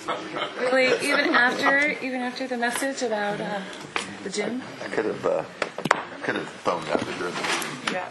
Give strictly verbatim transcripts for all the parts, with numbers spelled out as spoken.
Really, even after, even after the message about uh, the gym? I could have, uh, could have phoned out during the meeting. Yeah.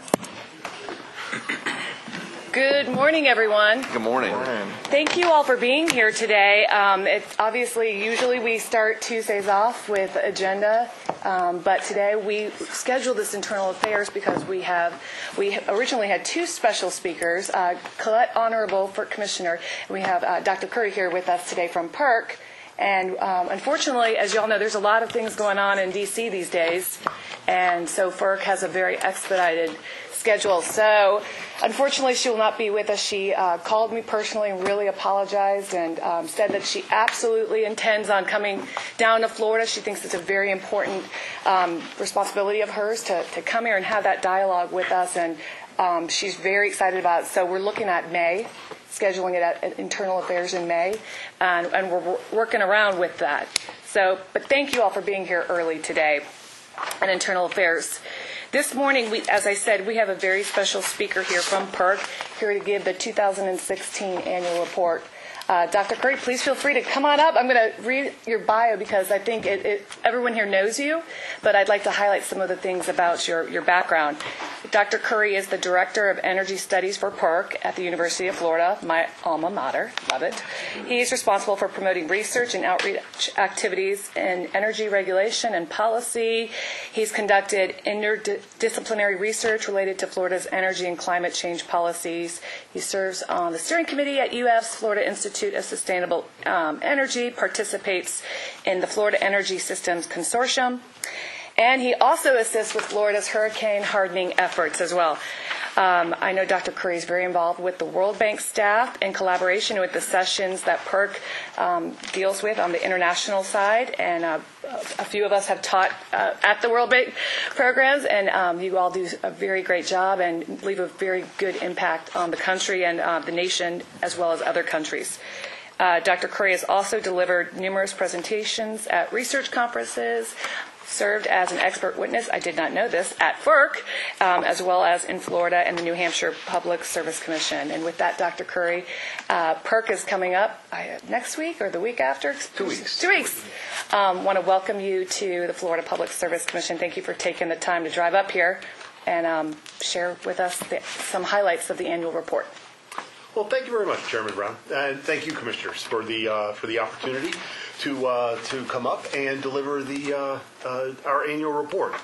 Good morning, everyone. Good morning. Thank you all for being here today. Um, it's obviously, usually we start Tuesdays off with agenda, um, but today we scheduled this internal affairs because we have, we originally had two special speakers, uh, Colette Honorable for Commissioner, and we have uh, Doctor Curry here with us today from PERC. And um, unfortunately, as you all know, there's a lot of things going on in D C these days, and so PERC has a very expedited schedule. So unfortunately, she will not be with us. She uh, called me personally and really apologized and um, said that she absolutely intends on coming down to Florida. She thinks it's a very important um, responsibility of hers to, to come here and have that dialogue with us, and um, she's very excited about it. So we're looking at May, scheduling it at Internal Affairs in May, and, and we're working around with that. So, but thank you all for being here early today at Internal Affairs. This morning, we, as I said, we have a very special speaker here from PERC, here to give the two thousand sixteen annual report. Uh, Doctor Curry, please feel free to come on up. I'm going to read your bio because I think it, it, everyone here knows you, but I'd like to highlight some of the things about your, your background. Doctor Curry is the Director of Energy Studies for PERC at the University of Florida, my alma mater. Love it. He's responsible for promoting research and outreach activities in energy regulation and policy. He's conducted interdisciplinary research related to Florida's energy and climate change policies. He serves on the steering committee at U F's Florida Institute of Sustainable um, Energy, participates in the Florida Energy Systems Consortium, and he also assists with Florida's hurricane hardening efforts as well. Um, I know Doctor Curry is very involved with the World Bank staff in collaboration with the sessions that PERC um, deals with on the international side, and uh, a few of us have taught uh, at the World Bank programs, and um, you all do a very great job and leave a very good impact on the country and uh, the nation as well as other countries. Uh, Doctor Curry has also delivered numerous presentations at research conferences, served as an expert witness, I did not know this, at PERC, um, as well as in Florida and the New Hampshire Public Service Commission. And with that, Doctor Curry, uh, PERC is coming up uh, next week or the week after? Two weeks. Two weeks. Um, want to welcome you to the Florida Public Service Commission. Thank you for taking the time to drive up here and um, share with us the, some highlights of the annual report. Well, thank you very much, Chairman Brown, and thank you, Commissioners, for the uh, for the opportunity to uh, to come up and deliver the uh, uh, our annual report.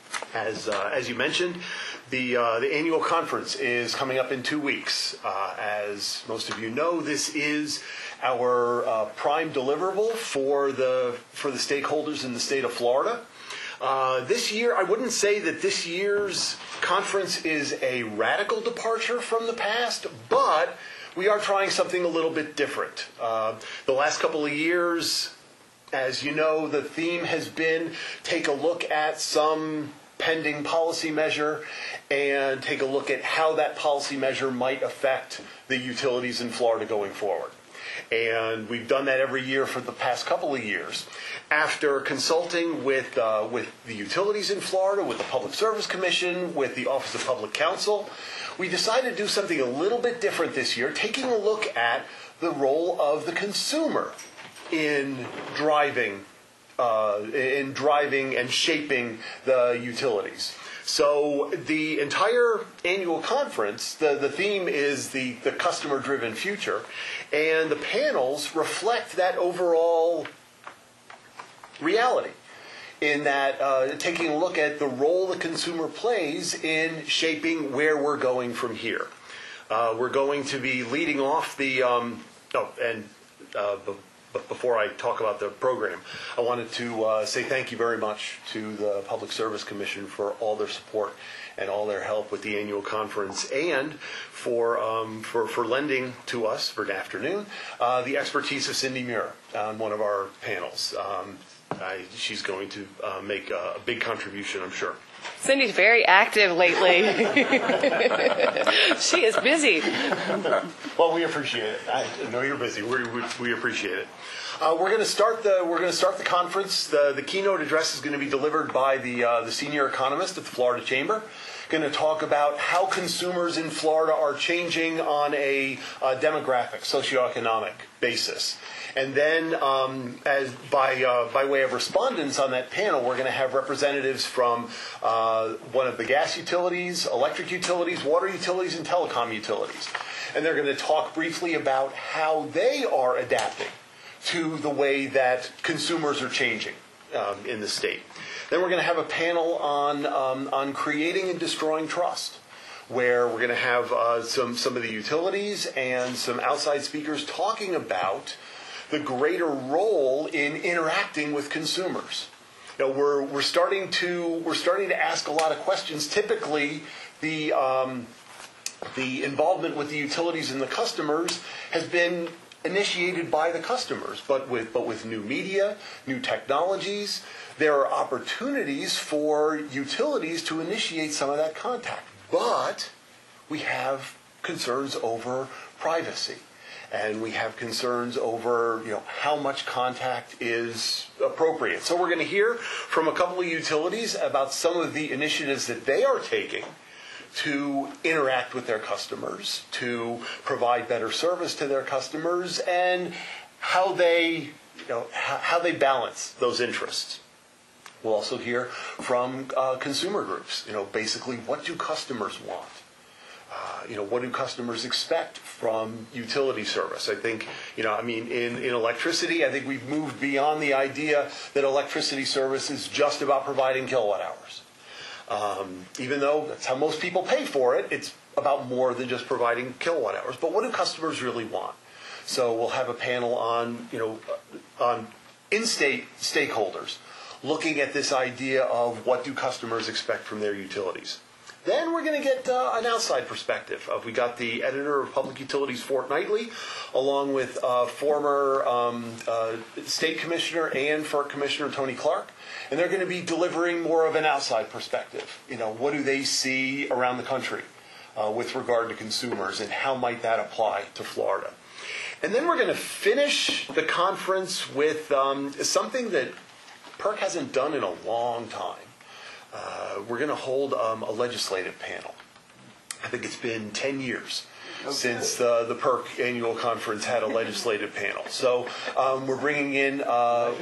As uh, as you mentioned, the uh, the annual conference is coming up in two weeks. Uh, as most of you know, this is our uh, prime deliverable for the for the stakeholders in the state of Florida. Uh, this year, I wouldn't say that this year's conference is a radical departure from the past, but we are trying something a little bit different. Uh, the last couple of years, as you know, the theme has been take a look at some pending policy measure and take a look at how that policy measure might affect the utilities in Florida going forward. And we've done that every year for the past couple of years. After consulting with uh, with the utilities in Florida, with the Public Service Commission, with the Office of Public Counsel, we decided to do something a little bit different this year, taking a look at the role of the consumer in driving, uh, in driving and shaping the utilities. So the entire annual conference, the, the theme is the, the customer-driven future, and the panels reflect that overall reality in that uh, taking a look at the role the consumer plays in shaping where we're going from here. Uh, we're going to be leading off the, um, oh, and uh, But before I talk about the program, I wanted to uh, say thank you very much to the Public Service Commission for all their support and all their help with the annual conference, and for um, for, for lending to us for the afternoon uh, the expertise of Cindy Mura on one of our panels. Um, I, she's going to uh, make a, a big contribution, I'm sure. Cindy's very active lately. She is busy. Well, we appreciate it. I know you're busy. We we, we appreciate it. Uh, we're going to start the we're going to start the conference. The the keynote address is going to be delivered by the uh, the senior economist at the Florida Chamber, going to talk about how consumers in Florida are changing on a uh, demographic, socioeconomic basis. And then, um, as by uh, by way of respondents on that panel, we're going to have representatives from uh, one of the gas utilities, electric utilities, water utilities, and telecom utilities. And they're going to talk briefly about how they are adapting to the way that consumers are changing um, in the state. Then we're going to have a panel on um, on creating and destroying trust, where we're going to have uh, some some of the utilities and some outside speakers talking about the greater role in interacting with consumers. You know, we're we're starting to we're starting to ask a lot of questions. Typically, the um, the involvement with the utilities and the customers has been initiated by the customers, but with but with new media, new technologies, there are opportunities for utilities to initiate some of that contact. But we have concerns over privacy. And we have concerns over, you know, how much contact is appropriate. So we're going to hear from a couple of utilities about some of the initiatives that they are taking to interact with their customers, to provide better service to their customers, and how they, you know, how they balance those interests. We'll also hear from uh, consumer groups. You know, basically, what do customers want? Uh, you know, what do customers expect from utility service? I think, you know, I mean, in, in electricity, I think we've moved beyond the idea that electricity service is just about providing kilowatt hours. Um, even though that's how most people pay for it, it's about more than just providing kilowatt hours. But what do customers really want? So we'll have a panel on, you know, on in-state stakeholders looking at this idea of what do customers expect from their utilities. Then we're going to get uh, an outside perspective. Uh, we got the editor of Public Utilities Fortnightly, along with uh, former um, uh, state commissioner and F E R C commissioner Tony Clark, and they're going to be delivering more of an outside perspective. You know, what do they see around the country uh, with regard to consumers, and how might that apply to Florida? And then we're going to finish the conference with um, something that P E R C hasn't done in a long time. Uh, we're going to hold um, a legislative panel. I think it's been ten years okay. since uh, the P E R C annual conference had a legislative panel. So um, we're bringing in... Uh, uh,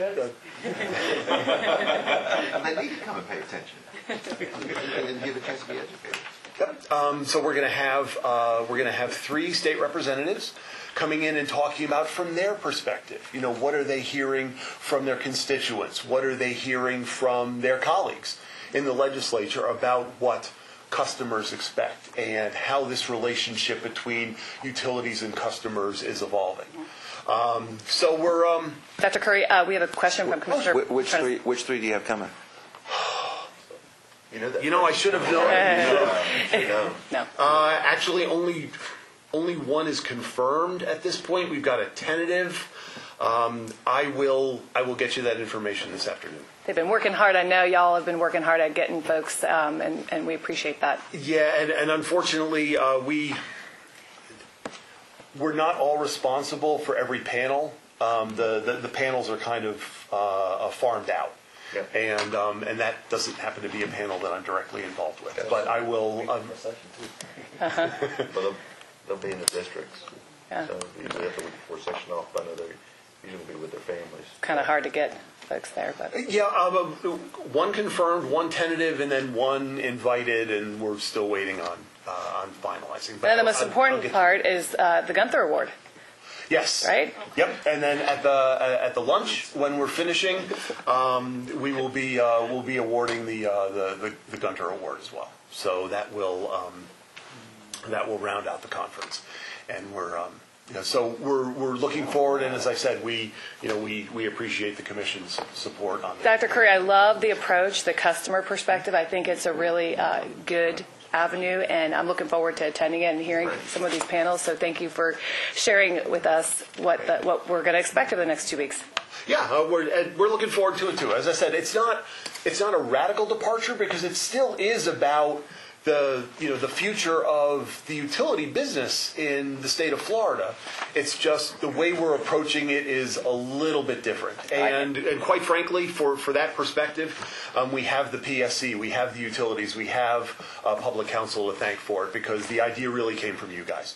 they need to come and pay attention and give a chance to be educated. Yep. Um, so we're going to have uh, we're going to have three state representatives coming in and talking about from their perspective. You know, what are they hearing from their constituents? What are they hearing from their colleagues in the legislature about what customers expect and how this relationship between utilities and customers is evolving. Um, so we're... Um, Doctor Curry, uh, we have a question from Commissioner... Which, which, three, which three do you have coming? You know, that you know I should have known. Uh, you know. No. Uh, actually, only only one is confirmed at this point. We've got a tentative. Um, I will I will get you that information this afternoon. They've been working hard. I know y'all have been working hard at getting folks, um, and, and we appreciate that. Yeah, and, and unfortunately, uh, we, we're not all responsible for every panel. Um, the, the, the panels are kind of uh, farmed out. Yeah. And um, and that doesn't happen to be a panel that I'm directly involved with. But I will... Um, uh-huh. Well, they'll, they'll be in the districts. Yeah. So usually have the week before section off. I know they're usually be with their families. Kind of hard to get folks there, but... Yeah, um, one confirmed, one tentative, and then one invited, and we're still waiting on uh, on finalizing. But and the most I'll, important I'll part is uh, the Gunther Award. Yes. Right? Yep. And then at the uh, at the lunch when we're finishing, um, we will be uh, we'll be awarding the, uh, the the the Gunther Award as well. So that will um, that will round out the conference, and we're. Um, You know, so we're we're looking forward, and as I said, we you know we, we appreciate the Commission's support on that. Doctor Curry, I love the approach, the customer perspective. I think it's a really uh, good avenue, and I'm looking forward to attending it and hearing some of these panels. So thank you for sharing with us what the, what we're going to expect over the next two weeks. Yeah, uh, we're and we're looking forward to it too. As I said, it's not it's not a radical departure because it still is about the you know the future of the utility business in the state of Florida. It's just the way we're approaching it is a little bit different. And and quite frankly, for, for that perspective, um, we have the P S C, we have the utilities, we have uh, public counsel to thank for it, because the idea really came from you guys.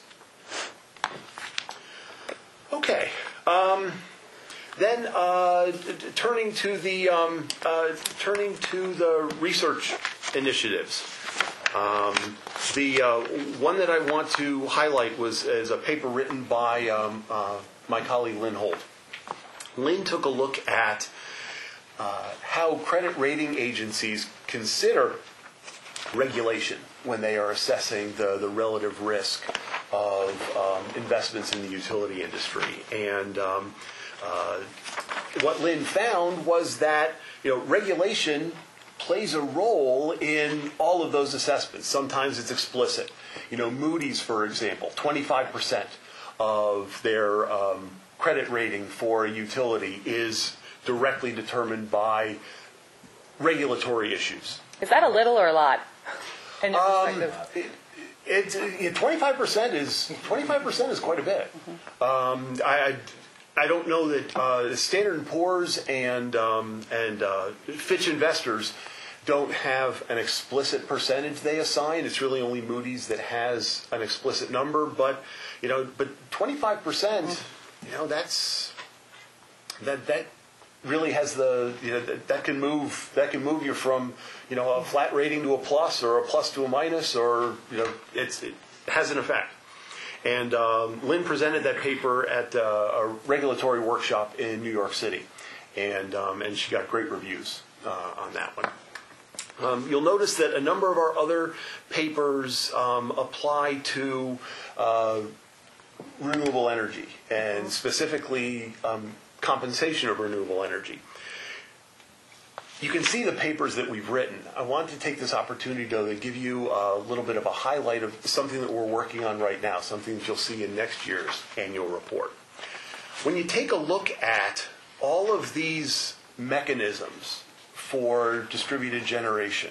Okay. Um, then uh, turning to the um, uh, turning to the research initiatives. Um, the uh, one that I want to highlight was is a paper written by um, uh, my colleague Lynn Holt. Lynn took a look at uh, how credit rating agencies consider regulation when they are assessing the, the relative risk of um, investments in the utility industry. And um, uh, what Lynn found was that you know regulation plays a role in all of those assessments. Sometimes it's explicit. You know, Moody's, for example, twenty-five percent of their um, credit rating for a utility is directly determined by regulatory issues. Is that a little or a lot? In your Um, perspective? it, it, twenty-five percent is twenty-five percent is quite a bit. Mm-hmm. Um, I, I don't know that uh, Standard and Poor's and um, and uh, Fitch Investors don't have an explicit percentage they assign. It's really only Moody's that has an explicit number. But you know, but twenty-five percent, you know, that's that that really has the you know that, that can move that can move you from you know a flat rating to a plus, or a plus to a minus, or you know it's it has an effect. And um, Lynn presented that paper at uh, a regulatory workshop in New York City, and um, and she got great reviews uh, on that one. Um, you'll notice that a number of our other papers um, apply to uh, renewable energy, and specifically um, compensation of renewable energy. You can see the papers that we've written. I want to take this opportunity, though, to give you a little bit of a highlight of something that we're working on right now, something that you'll see in next year's annual report. When you take a look at all of these mechanisms for distributed generation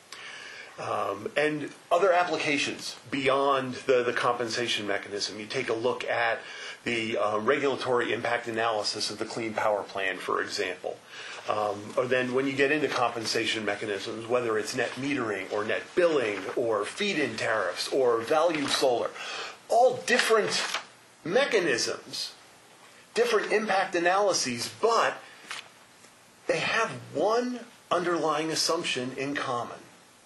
um, and other applications beyond the, the compensation mechanism, you take a look at the uh, regulatory impact analysis of the Clean Power Plan, for example. Um, or then when you get into compensation mechanisms, whether it's net metering or net billing or feed-in tariffs or value solar, all different mechanisms, different impact analyses, but they have one underlying assumption in common.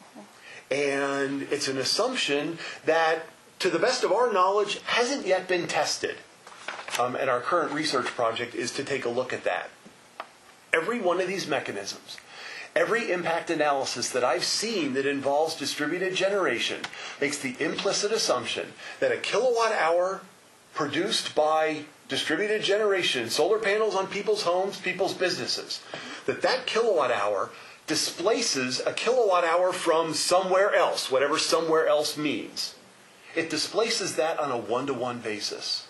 And it's an assumption that, to the best of our knowledge, hasn't yet been tested. Um, and our current research project is to take a look at that. Every one of these mechanisms, every impact analysis that I've seen that involves distributed generation makes the implicit assumption that a kilowatt hour produced by distributed generation, solar panels on people's homes, people's businesses, that that kilowatt hour displaces a kilowatt hour from somewhere else, whatever somewhere else means. It displaces that on a one-to-one basis.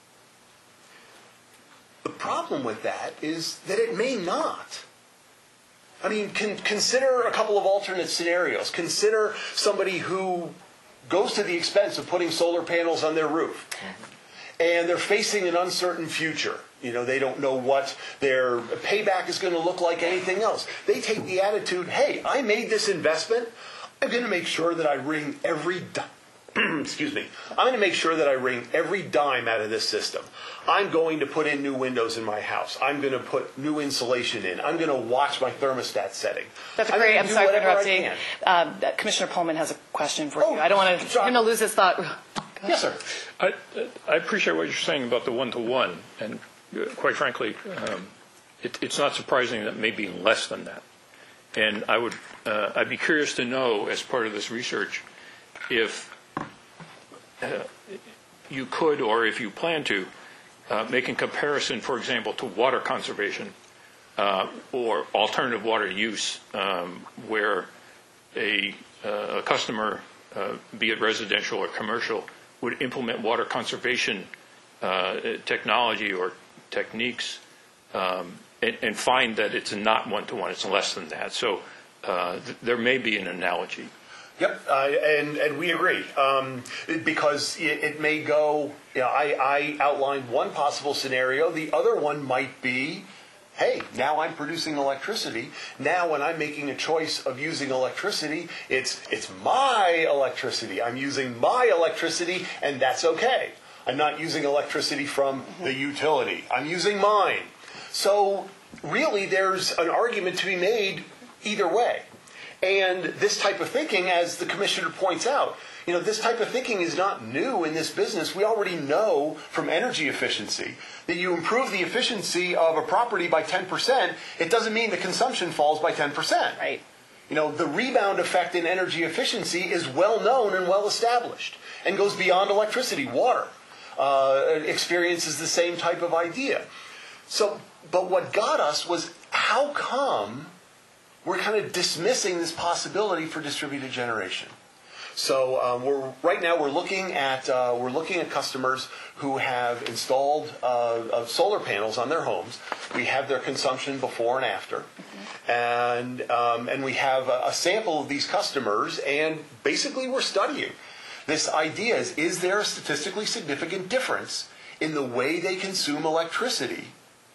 The problem with that is that it may not. I mean, con- consider a couple of alternate scenarios. Consider somebody who goes to the expense of putting solar panels on their roof, and they're facing an uncertain future. You know, they don't know what their payback is going to look like, anything else. They take the attitude, hey, I made this investment. I'm going to make sure that I wring every dime. Excuse me. I'm going to make sure that I wring every dime out of this system. I'm going to put in new windows in my house. I'm going to put new insulation in. I'm going to watch my thermostat setting. That's I'm great. gonna I'm do sorry for whatever I interrupting. can. Um, Commissioner Pullman has a question for Oh, you. I don't want to, sorry. him to lose his thought. Yes, sir. I, I appreciate what you're saying about the one-to-one, and uh, quite frankly, um, it, it's not surprising that maybe less than that. And I would, uh, I'd be curious to know, as part of this research, if uh, you could, or if you plan to, uh, make a comparison, for example, to water conservation uh, or alternative water use, um, where a, uh, a customer, uh, be it residential or commercial, would implement water conservation uh, technology or techniques um, and, and find that it's not one-to-one, it's less than that. So uh, th- there may be an analogy. Yep, uh, and and we agree um, because it, it may go. You know, I, I outlined one possible scenario. The other one might be, hey, now I'm producing electricity. Now, when I'm making a choice of using electricity, it's it's my electricity. I'm using my electricity, and that's okay. I'm not using electricity from the utility. I'm using mine. So, really, there's an argument to be made either way. And this type of thinking, as the commissioner points out, you know, this type of thinking is not new in this business. We already know from energy efficiency that you improve the efficiency of a property by ten percent, it doesn't mean the consumption falls by ten percent. Right. You know, the rebound effect in energy efficiency is well known and well established and goes beyond electricity. Water uh, experiences the same type of idea. So, but what got us was, how come we're kind of dismissing this possibility for distributed generation? So um, we're right now we're looking at uh, we're looking at customers who have installed uh, uh, solar panels on their homes. We have their consumption before and after, mm-hmm. and um, and we have a, a sample of these customers, and basically we're studying this idea: is is there a statistically significant difference in the way they consume electricity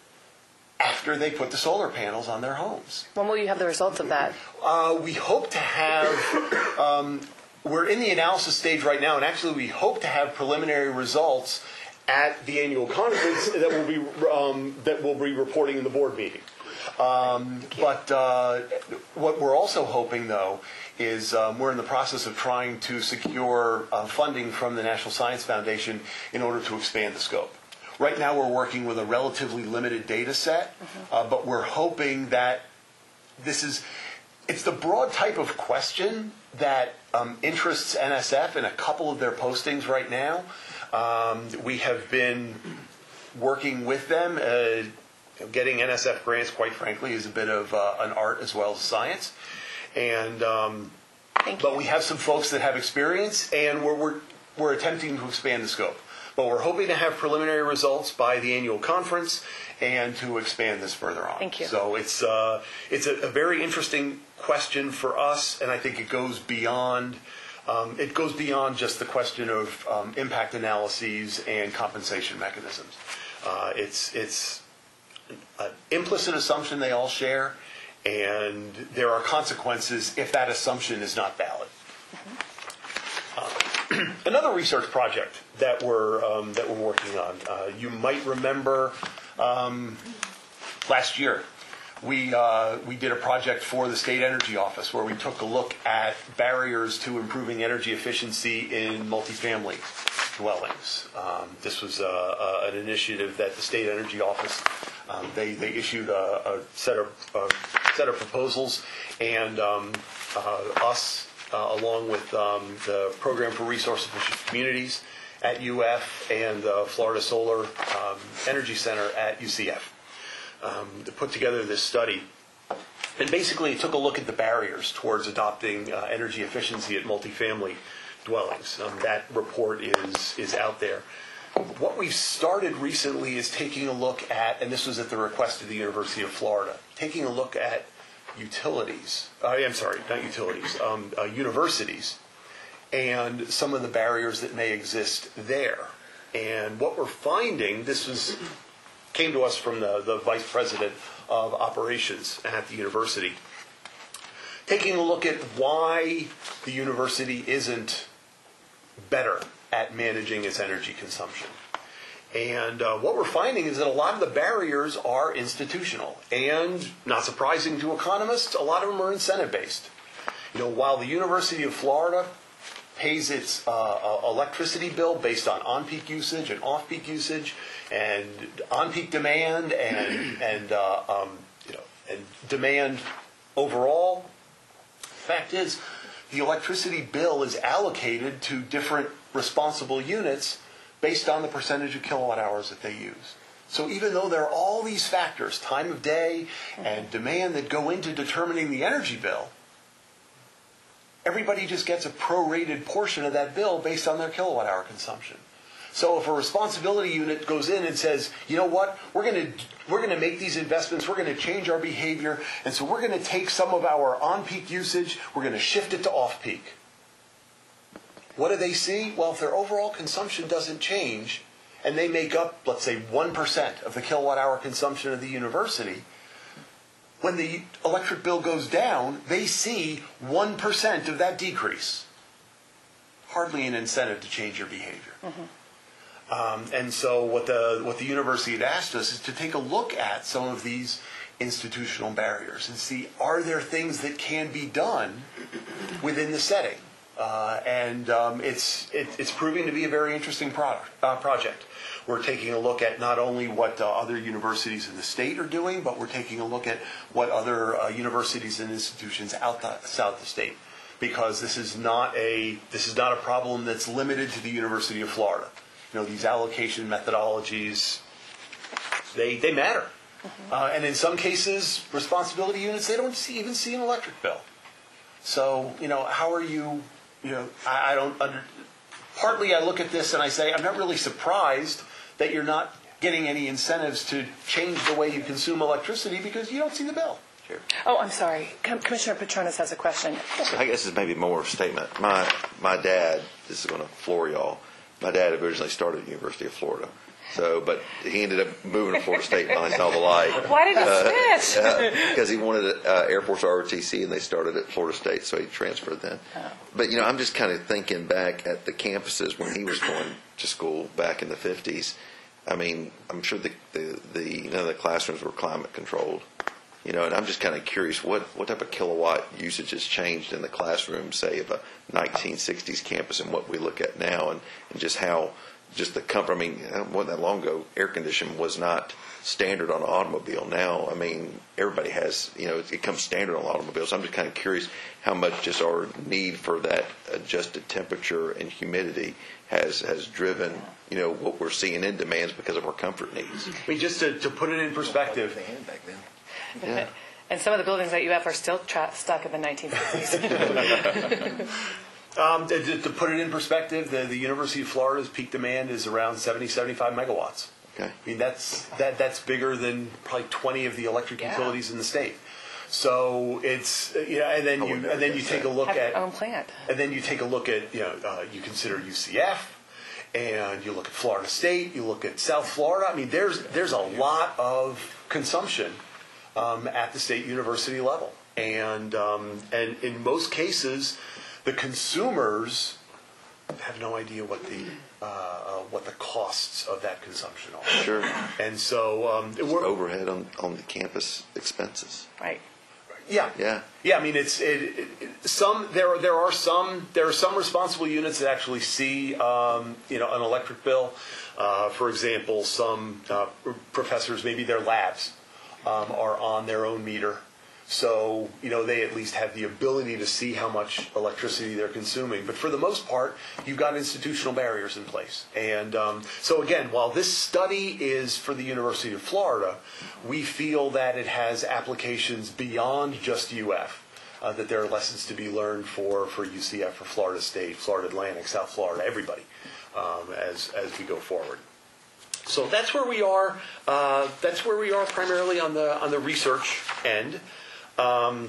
after they put the solar panels on their homes? When will you have the results of that? Uh, we hope to have, um, we're in the analysis stage right now, and actually we hope to have preliminary results at the annual conference that will be um, that we'll be reporting in the board meeting. Um, but uh, what we're also hoping, though, is um, we're in the process of trying to secure uh, funding from the National Science Foundation in order to expand the scope. Right now we're working with a relatively limited data set, mm-hmm. uh, but we're hoping that this is, it's the broad type of question that um, interests N S F in a couple of their postings right now. Um, we have been working with them. Uh, getting N S F grants, quite frankly, is a bit of uh, an art as well as science. And um, Thank you. But we have some folks that have experience, and we're, we're, we're attempting to expand the scope. But we're hoping to have preliminary results by the annual conference and to expand this further on. Thank you. So it's uh, it's a, a very interesting question for us, and I think it goes beyond um, it goes beyond just the question of um, impact analyses and compensation mechanisms. Uh, it's it's an implicit assumption they all share, and there are consequences if that assumption is not valid. Mm-hmm. Another research project that we're um, that we're working on. Uh, you might remember um, last year we uh, we did a project for the State Energy Office where we took a look at barriers to improving energy efficiency in multifamily dwellings. Um, this was uh, uh, an initiative that the State Energy Office um, they they issued a, a set of a set of proposals, and um, uh, us. Uh, along with um, the Program for Resource Efficient Communities at U F and the Florida Solar um, Energy Center at U C F, um, to put together this study. And basically, it took a look at the barriers towards adopting uh, energy efficiency at multifamily dwellings. Um, that report is is out there. What we've started recently is taking a look at, and this was at the request of the University of Florida, taking a look at utilities, uh, I'm sorry, not utilities, um, uh, universities, and some of the barriers that may exist there. And what we're finding, this was came to us from the, the vice president of operations at the university, taking a look at why the university isn't better at managing its energy consumption. And uh, what we're finding is that a lot of the barriers are institutional. And, not surprising to economists, a lot of them are incentive-based. You know, while the University of Florida pays its uh, electricity bill based on on-peak usage and off-peak usage, and on-peak demand, and and uh, um, you know, and demand overall, the fact is, the electricity bill is allocated to different responsible units based on the percentage of kilowatt hours that they use. So even though there are all these factors, time of day and demand, that go into determining the energy bill, everybody just gets a prorated portion of that bill based on their kilowatt hour consumption. So if a responsibility unit goes in and says, you know what, we're going to we're going to make these investments, we're going to change our behavior, and so we're going to take some of our on-peak usage, we're going to shift it to off-peak. What do they see? Well, if their overall consumption doesn't change, and they make up, let's say, one percent of the kilowatt hour consumption of the university, when the electric bill goes down, they see one percent of that decrease. Hardly an incentive to change your behavior. Mm-hmm. Um, and so what the what the university had asked us is to take a look at some of these institutional barriers and see, are there things that can be done within the setting? Uh, and um, it's it, it's proving to be a very interesting product, uh, project. We're taking a look at not only what uh, other universities in the state are doing, but we're taking a look at what other uh, universities and institutions outside the state, because this is not a this is not a problem that's limited to the University of Florida. You know, these allocation methodologies, they they matter, mm-hmm. uh, and in some cases, responsibility units, they don't see, even see an electric bill. So, you know, how are you? You know, I, I don't under. Partly, I look at this and I say, I'm not really surprised that you're not getting any incentives to change the way you consume electricity because you don't see the bill. Sure. Oh, I'm sorry. Com- Commissioner Petronas has a question. I guess this may be more of a statement. My my dad, this is going to floor y'all. My dad originally started at the University of Florida. So, but he ended up moving to Florida State behind all the light. Why did he switch? Because uh, he wanted uh, Air Force R O T C, and they started at Florida State, so he transferred then. Oh. But, you know, I'm just kind of thinking back at the campuses when he was going to school back in the fifties. I mean, I'm sure the, the, the none of the classrooms were climate controlled. You know, and I'm just kind of curious what, what type of kilowatt usage has changed in the classroom, say, of a nineteen sixties campus and what we look at now, and, and just how just the comfort. I mean, it wasn't that long ago, air conditioning was not standard on an automobile. Now, I mean, everybody has, you know, it comes standard on automobiles. So I'm just kind of curious how much just our need for that adjusted temperature and humidity has has driven, you know, what we're seeing in demands because of our comfort needs. I mean, just to, to put it in perspective. Yeah. And some of the buildings at U F are still tra- stuck in the nineteen fifties. Um, to, to put it in perspective, the, the University of Florida's peak demand is around seventy, seventy-five megawatts. Okay. I mean, that's that that's bigger than probably twenty of the electric Yeah. utilities in the state. So it's you know, and then I you would and then never you guess take that. a look Have at your own plant. and then you take a look at you know uh, you consider U C F, and you look at Florida State, you look at South Florida. I mean, there's there's a lot of consumption um, at the state university level, and um, and in most cases, the consumers have no idea what the uh, uh, what the costs of that consumption are. Sure. And so um, we're Overhead on, on the campus expenses. Right. yeah Yeah. yeah. I mean, it's it, it, it, some there are, there are some there are some responsible units that actually see um, you know an electric bill. Uh, for example, some uh, professors, maybe their labs um, are on their own meter. So, you know, they at least have the ability to see how much electricity they're consuming. But for the most part, you've got institutional barriers in place. And um, so, again, while this study is for the University of Florida, we feel that it has applications beyond just U F, uh, that there are lessons to be learned for, for U C F, for Florida State, Florida Atlantic, South Florida, everybody, um, as, as we go forward. So that's where we are. Uh, that's where we are primarily on the on the research end. Um,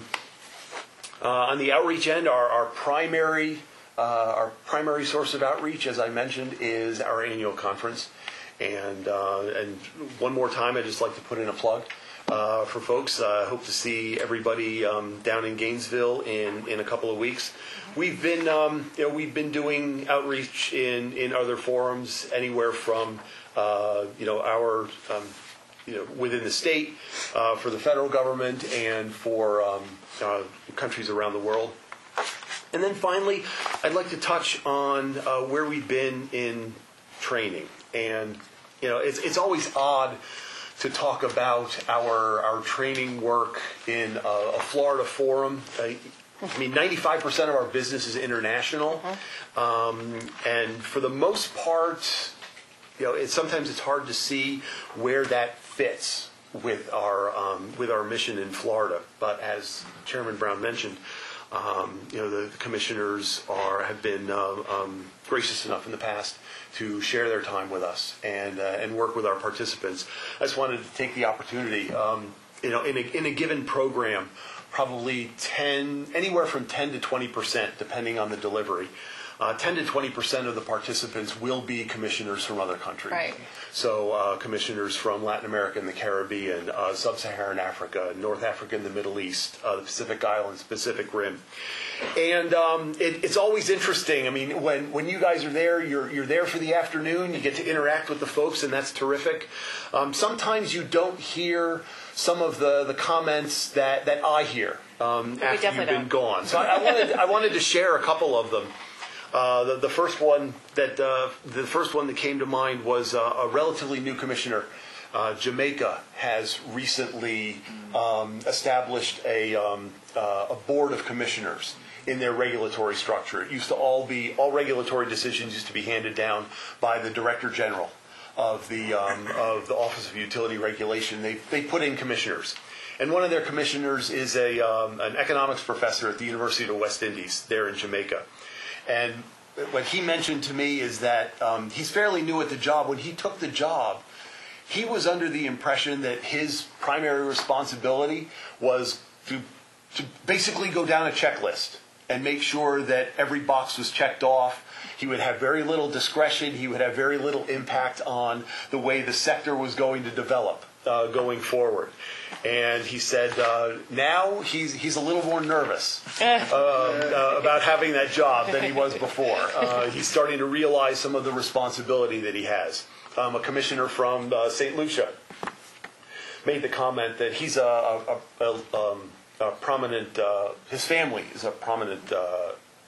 uh, on the outreach end, our, our primary uh, our primary source of outreach, as I mentioned, is our annual conference. And uh, and one more time, I'd just like to put in a plug uh, for folks. I uh, hope to see everybody um, down in Gainesville in, in a couple of weeks. We've been um, you know we've been doing outreach in, in other forums, anywhere from uh, you know our um, you know, within the state, uh, for the federal government, and for um, uh, countries around the world. And then finally, I'd like to touch on uh, where we've been in training. And, you know, it's it's always odd to talk about our our training work in a, a Florida forum. I, I mean, ninety-five percent of our business is international. Uh-huh. Um, and for the most part, you know, it's, sometimes it's hard to see where that fits with our um, with our mission in Florida. But as Chairman Brown mentioned, um, you know, the, the commissioners are have been uh, um, gracious enough in the past to share their time with us and uh, and work with our participants. I just wanted to take the opportunity, um, you know, in a in a given program, probably ten anywhere from ten to twenty percent, depending on the delivery. uh, ten to twenty percent of the participants will be commissioners from other countries. Right. So uh, commissioners from Latin America and the Caribbean, uh, Sub-Saharan Africa, North Africa and the Middle East, uh, the Pacific Islands, Pacific Rim. And um, it, it's always interesting. I mean, when, when you guys are there, you're, you're there for the afternoon, you get to interact with the folks, and that's terrific. Um, sometimes you don't hear some of the, the comments that, that I hear um, after you've been don't. gone. So I, I, wanted, I wanted to share a couple of them. Uh, the, the first one that uh, the first one that came to mind was uh, a relatively new commissioner. Uh, Jamaica has recently um, established a um, uh, a board of commissioners in their regulatory structure. It used to all be all regulatory decisions used to be handed down by the Director General of the um, of the Office of Utility Regulation. They they put in commissioners, and one of their commissioners is a um, an economics professor at the University of the West Indies there in Jamaica. And what he mentioned to me is that um, he's fairly new at the job. When he took the job, he was under the impression that his primary responsibility was to, to basically go down a checklist and make sure that every box was checked off. He would have very little discretion. He would have very little impact on the way the sector was going to develop uh, going forward. And he said uh, now he's he's a little more nervous uh, uh, about having that job than he was before. Uh, he's starting to realize some of the responsibility that he has. Um, a commissioner from uh, Saint Lucia made the comment that he's a, a, a, um, a prominent, uh, his family is a prominent uh,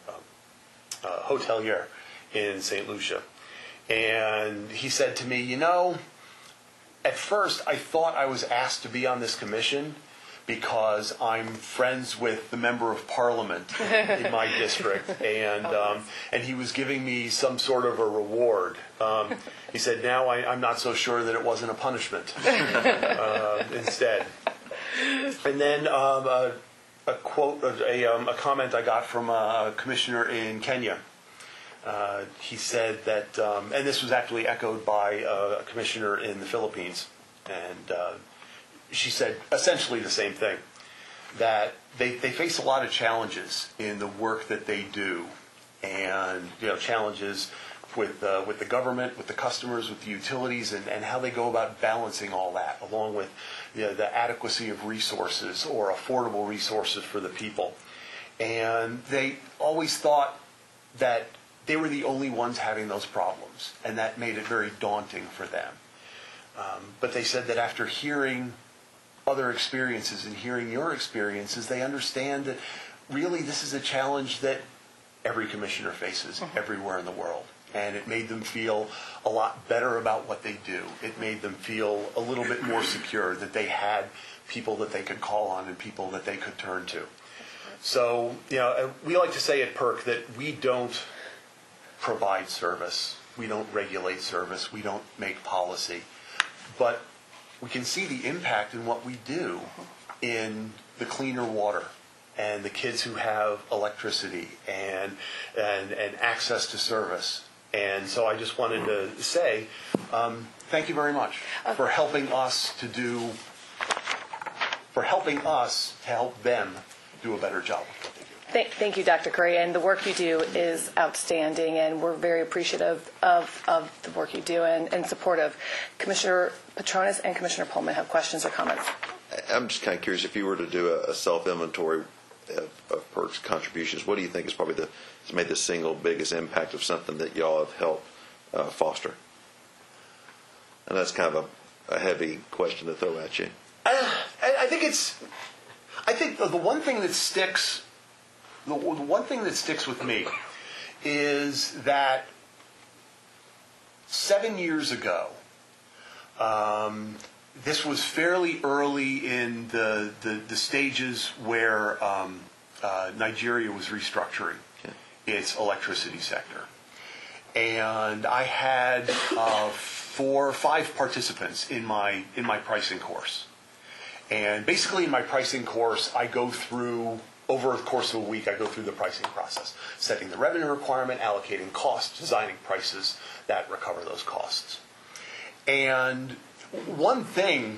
uh, hotelier in Saint Lucia. And he said to me, you know, at first I thought I was asked to be on this commission because I'm friends with the member of parliament in my district, and um, and he was giving me some sort of a reward. Um, he said, now I, I'm not so sure that it wasn't a punishment uh, instead. And then um, a, a quote, a, um, a comment I got from a commissioner in Kenya. Uh, he said that, um, and this was actually echoed by a commissioner in the Philippines, and uh, she said essentially the same thing, that they, they face a lot of challenges in the work that they do, and you know challenges with uh, with the government, with the customers, with the utilities, and, and how they go about balancing all that, along with you know, the adequacy of resources or affordable resources for the people. And they always thought that they were the only ones having those problems, and that made it very daunting for them. Um, but they said that after hearing other experiences and hearing your experiences, they understand that really this is a challenge that every commissioner faces everywhere in the world. And it made them feel a lot better about what they do. It made them feel a little bit more secure that they had people that they could call on and people that they could turn to. So, you know, we like to say at PERC that we don't provide service. We don't regulate service. We don't make policy. But we can see the impact in what we do in the cleaner water and the kids who have electricity and and, and access to service. And so I just wanted to say um, thank you very much for helping us to do, for helping us to help them do a better job with what they do. Thank, thank you, Doctor Curry, and the work you do is outstanding, and we're very appreciative of, of the work you do and, and supportive. Commissioner Petronis and Commissioner Pullman have questions or comments. I'm just kind of curious, if you were to do a, a self-inventory of, of PERC's contributions, what do you think is probably the has made the single biggest impact of something that y'all have helped uh, foster? And that's kind of a, a heavy question to throw at you. I, I think it's, I think the, the one thing that sticks, the, the one thing that sticks with me is that seven years ago, um, this was fairly early in the, the, the stages where um, uh, Nigeria was restructuring its electricity sector. And I had uh, four or five participants in my in my pricing course. And basically in my pricing course, I go through, over the course of a week, I go through the pricing process, setting the revenue requirement, allocating costs, designing prices that recover those costs. And one thing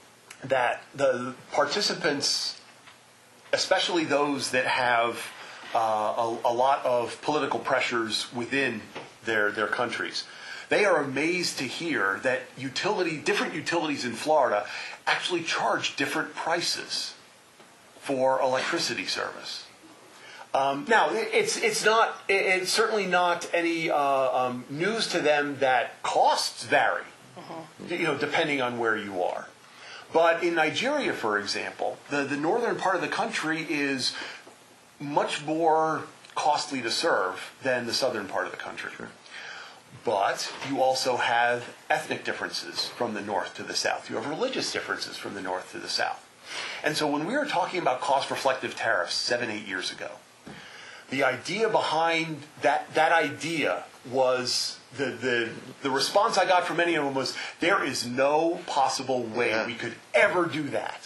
that the participants, especially those that have uh, a, a lot of political pressures within their their countries. They are amazed to hear that utility, different utilities in Florida actually charge different prices for electricity service. Um, now, it's it's not it's certainly not any uh, um, news to them that costs vary, uh-huh. you know, depending on where you are. But in Nigeria, for example, the, the northern part of the country is much more costly to serve than the southern part of the country. Sure. But you also have ethnic differences from the north to the south. You have religious differences from the north to the south. And so when we were talking about cost-reflective tariffs seven, eight years ago, the idea behind that that idea was, the, the, the response I got from many of them was, there is no possible way yeah. we could ever do that.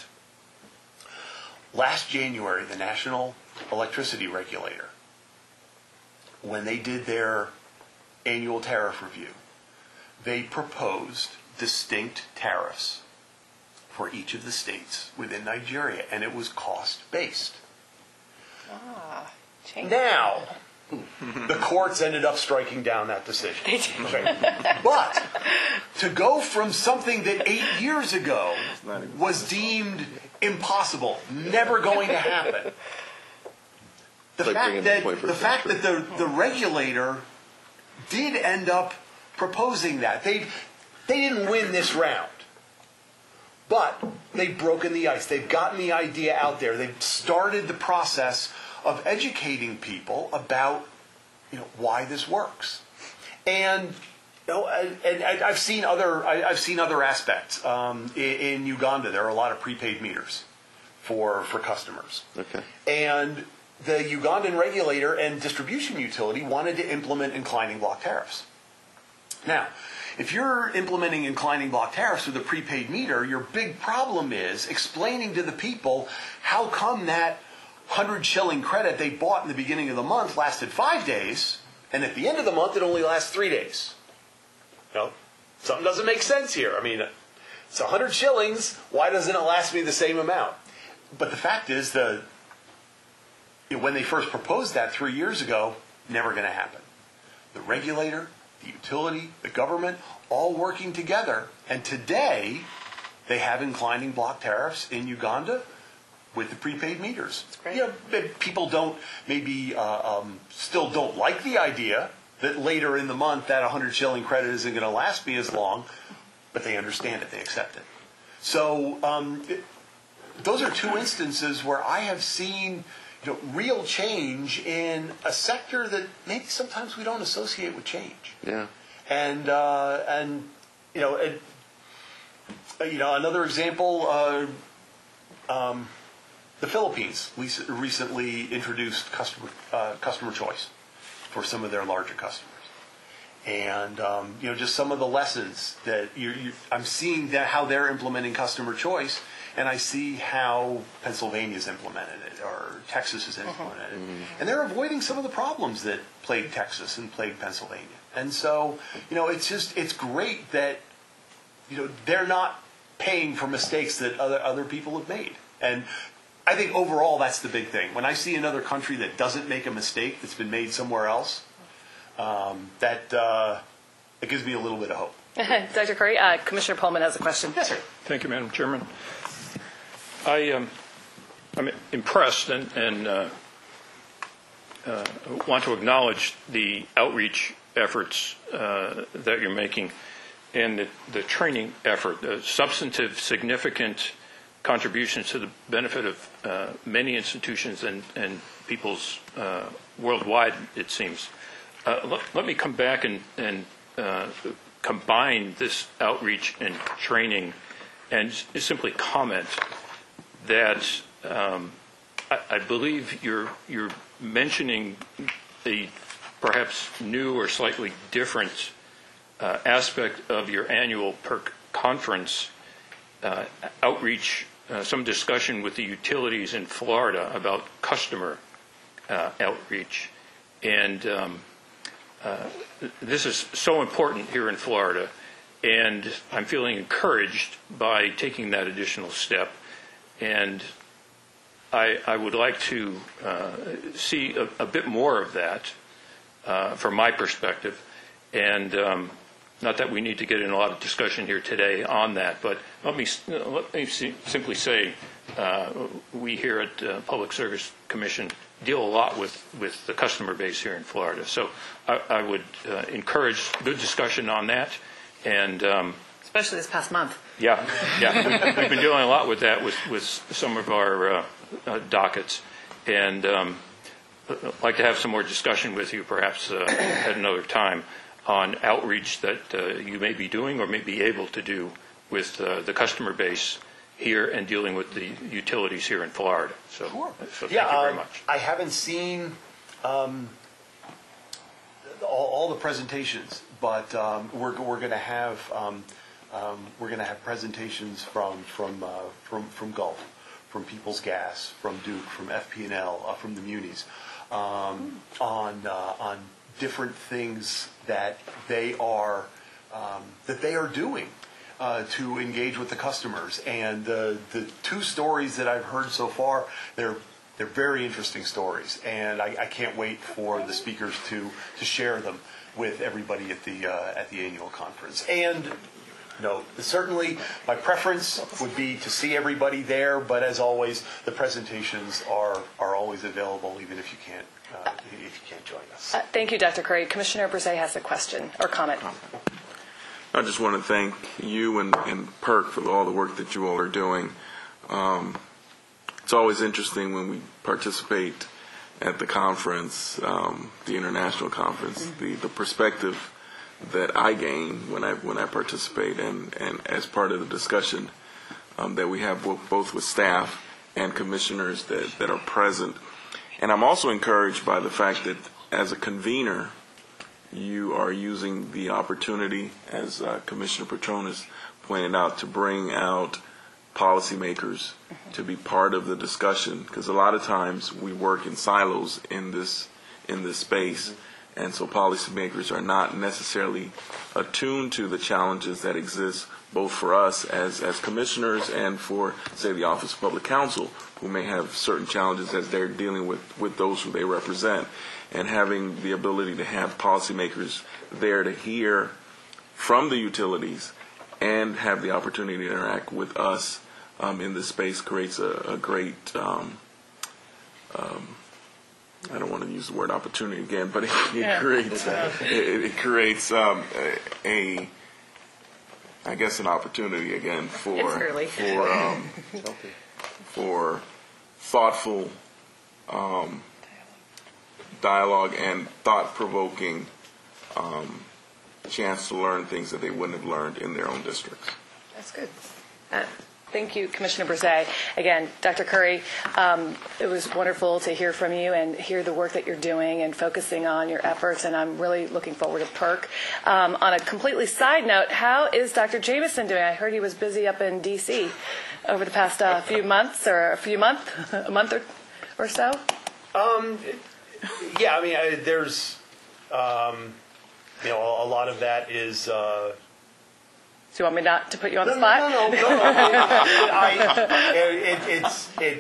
Last January, the National Electricity Regulator, when they did their annual tariff review, they proposed distinct tariffs for each of the states within Nigeria, and it was cost-based. Ah, change. Now, the courts ended up striking down that decision. But to go from something that eight years ago was deemed impossible, never going to happen, the like fact that the fact century. that the, the regulator did end up proposing that. They they didn't win this round, but they've broken the ice. They've gotten the idea out there. They've started the process of educating people about, you know, why this works. And you know, and, and I've seen other I've seen other aspects. Um, in, in Uganda, there are a lot of prepaid meters for for customers. Okay. And the Ugandan regulator and distribution utility wanted to implement inclining block tariffs. Now, if you're implementing inclining block tariffs with a prepaid meter, your big problem is explaining to the people how come that one hundred shilling credit they bought in the beginning of the month lasted five days, and at the end of the month it only lasts three days. You know, something doesn't make sense here. I mean, it's one hundred shillings. Why doesn't it last me the same amount? But the fact is, the when they first proposed that three years ago, never going to happen. The regulator, the utility, the government, all working together. And today, they have inclining block tariffs in Uganda with the prepaid meters. That's great. You know, people don't, maybe uh, um, still don't like the idea that later in the month that one hundred shilling credit isn't going to last me as long, but they understand it, they accept it. So um, it, those are two instances where I have seen, you know, real change in a sector that maybe sometimes we don't associate with change. Yeah. And uh, and you know, it, you know, another example, uh, um, the Philippines recently introduced customer uh, customer choice for some of their larger customers, and um, you know, just some of the lessons that you, you, I'm seeing that how they're implementing customer choice. And I see how Pennsylvania's implemented it, or Texas has implemented uh-huh. it. Mm-hmm. And they're avoiding some of the problems that plagued Texas and plagued Pennsylvania. And so, you know, it's just, it's great that, you know, they're not paying for mistakes that other other people have made. And I think overall that's the big thing. When I see another country that doesn't make a mistake that's been made somewhere else, um, that uh, it gives me a little bit of hope. Doctor Curry, uh, Commissioner Pullman has a question. Yes, sir. Thank you, Madam Chairman. I, um, I'm impressed and, and uh, uh, want to acknowledge the outreach efforts uh, that you're making and the, the training effort, the substantive, significant contributions to the benefit of uh, many institutions and, and peoples uh, worldwide, it seems. Uh, let, let me come back and, and uh, combine this outreach and training and simply comment that um, I, I believe you're you're mentioning a perhaps new or slightly different uh, aspect of your annual PERC conference uh, outreach, uh, some discussion with the utilities in Florida about customer uh, outreach. And um, uh, this is so important here in Florida, and I'm feeling encouraged by taking that additional step. And I, I would like to uh, see a, a bit more of that uh, from my perspective. And um, not that we need to get in a lot of discussion here today on that, but let me, let me see, simply say uh, we here at uh, Public Service Commission deal a lot with, with the customer base here in Florida. So I, I would uh, encourage good discussion on that. And um, Especially this past month. yeah, yeah, we, we've been dealing a lot with that with, with some of our uh, uh, dockets, and um, I'd like to have some more discussion with you, perhaps uh, at another time, on outreach that uh, you may be doing or may be able to do with uh, the customer base here and dealing with the utilities here in Florida. So, Sure. so thank yeah, you very um, much. I haven't seen um, all, all the presentations, but um, we're we're going to have um, um, we're going to have presentations from from uh, from from Gulf, from People's Gas, from Duke, from F P and L, uh, from the Munis, um, on uh, on different things that they are um, that they are doing uh, to engage with the customers. And the the two stories that I've heard so far, they're they're very interesting stories, and I, I can't wait for the speakers to to share them with everybody at the uh, at the annual conference. And no, certainly my preference would be to see everybody there, but as always, the presentations are are always available, even if you can't uh, if you can't join us. Uh, thank you, Doctor Curry. Commissioner Brzee has a question or comment. I just want to thank you and, and PERC for all the work that you all are doing. Um, it's always interesting when we participate at the conference, um, the international conference, mm-hmm. the, the perspective that I gain when I when I participate, and, and as part of the discussion um, that we have both, both with staff and commissioners that, that are present. And I'm also encouraged by the fact that as a convener, you are using the opportunity, as uh, Commissioner Petronas pointed out, to bring out policymakers to be part of the discussion, because a lot of times we work in silos in this in this space, and so policymakers are not necessarily attuned to the challenges that exist both for us as as commissioners and for, say, the Office of Public Counsel, who may have certain challenges as they're dealing with, with those who they represent. And having the ability to have policymakers there to hear from the utilities and have the opportunity to interact with us um, in this space creates a, a great, um, um, I don't want to use the word opportunity again, but it, it Yeah. creates, it, it creates um, a, a, I guess, an opportunity again for It's early. for um, for thoughtful um, dialogue and thought-provoking um, chance to learn things that they wouldn't have learned in their own districts. That's good. Uh, thank you, Commissioner Brzee. Again, Doctor Curry, um, it was wonderful to hear from you and hear the work that you're doing and focusing on your efforts, and I'm really looking forward to PERC. Um, on a completely side note, how is Doctor Jameson doing? I heard he was busy up in D C over the past uh, few months, or a few months, a month or, or so? Um, yeah, I mean, I, there's, um, you know, a, a lot of that is. Uh, Do you want me not to put you on no, the spot? No, no, no, no. I, it, it, it's it.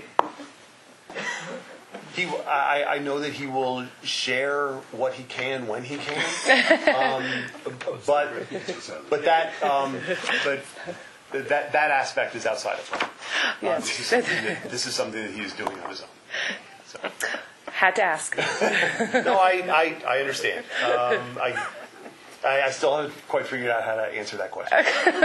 He, I, I know that he will share what he can when he can, um, but but that um, but that that aspect is outside of him. Yes. Um, this, is something that, this is something that he is doing on his own. So. Had to ask. No, I, I, I understand. Um, I, I I still haven't quite figured out how to answer that question.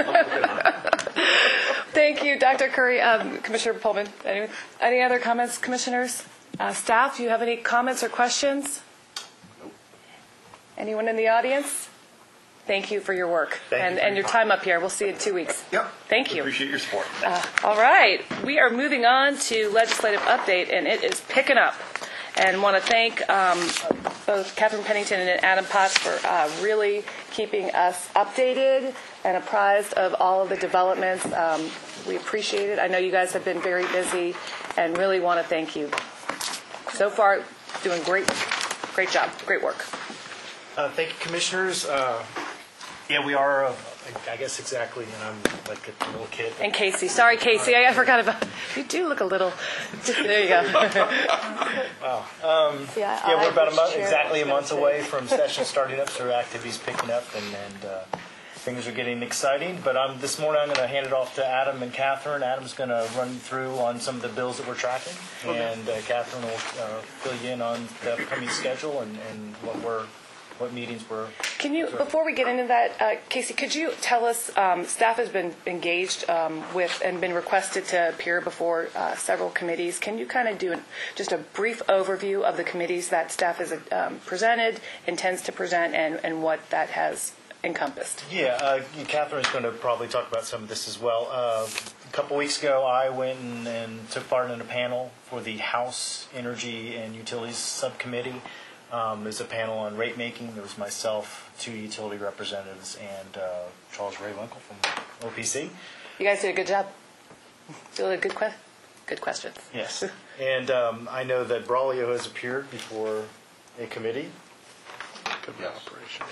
Thank you, Doctor Curry. Um, Commissioner Pullman, any, any other comments, commissioners? Uh, staff, do you have any comments or questions? Anyone in the audience? Thank you for your work Thank and, you for and your your time. time up here. We'll see you in two weeks. Yep. Thank you. Appreciate your support. Uh, all right. We are moving on to legislative update, and it is picking up. And want to thank um, both Catherine Pennington and Adam Potts for uh, really keeping us updated and apprised of all of the developments. Um, we appreciate it. I know you guys have been very busy, and really want to thank you. So far, doing great, great job, great work. Uh, thank you, commissioners. Uh, yeah, we are uh, I guess exactly, and I'm like a little kid. And Casey. Sorry, Casey. I, I forgot about. You do look a little. There you go. Wow. Um, Yeah, yeah, I we're about a was month, sure exactly I a was month gonna away say. from session starting up, so activities picking up, and, and uh, things are getting exciting. But um, this morning I'm going to hand it off to Adam and Catherine. Adam's going to run through on some of the bills that we're tracking, and uh, Catherine will uh, fill you in on the upcoming schedule and, and what we're what meetings we're. Can you, before we get into that, uh, Casey, could you tell us, um, staff has been engaged um, with and been requested to appear before uh, several committees. Can you kind of do an, just a brief overview of the committees that staff has um, presented, intends to present, and, and what that has encompassed? Yeah, uh, Catherine's going to probably talk about some of this as well. Uh, a couple weeks ago, I went and, and took part in a panel for the House Energy and Utilities Subcommittee. Um, there's a panel on rate making. There was myself, two utility representatives, and uh, Charles Ray Winkle from O P C. You guys did a good job. Did a good, que- good questions. Yes. And um, I know that Braulio has appeared before a committee. Operation.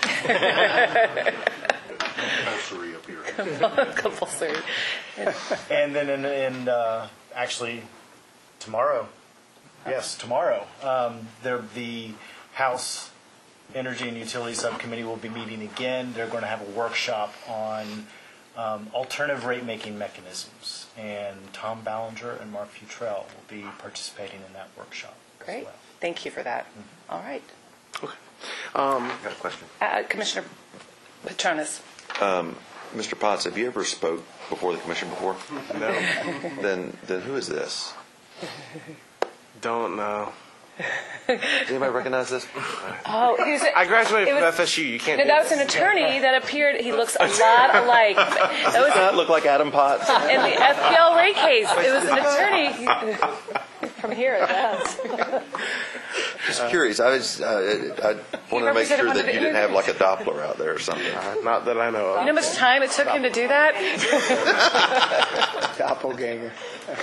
Compulsory up here. Compulsory. And then in, in uh, actually tomorrow, yes, tomorrow, um, there the House Energy and Utilities Subcommittee will be meeting again. They're going to have a workshop on um, alternative rate-making mechanisms, and Tom Ballinger and Mark Futrell will be participating in that workshop. as Great. well. Thank you for that. Mm-hmm. All right. Got a question. Uh, Commissioner Petronas. Mister Potts, have you ever spoke before the commission before? No, Then, then who is this? don't know. Does anybody recognize this? Oh, he's a, I graduated It from was- F S U. You can't no, do that was this. an attorney that appeared. He looks a lot alike. That was Does that look like Adam Potts? in the F P L rate case. It was an attorney from here at that. Just curious. I was. Uh, I wanted to make sure that you didn't have like a Doppler out there or something. Uh, Not that I know You of. know how much time it took him to do that? Doppelganger.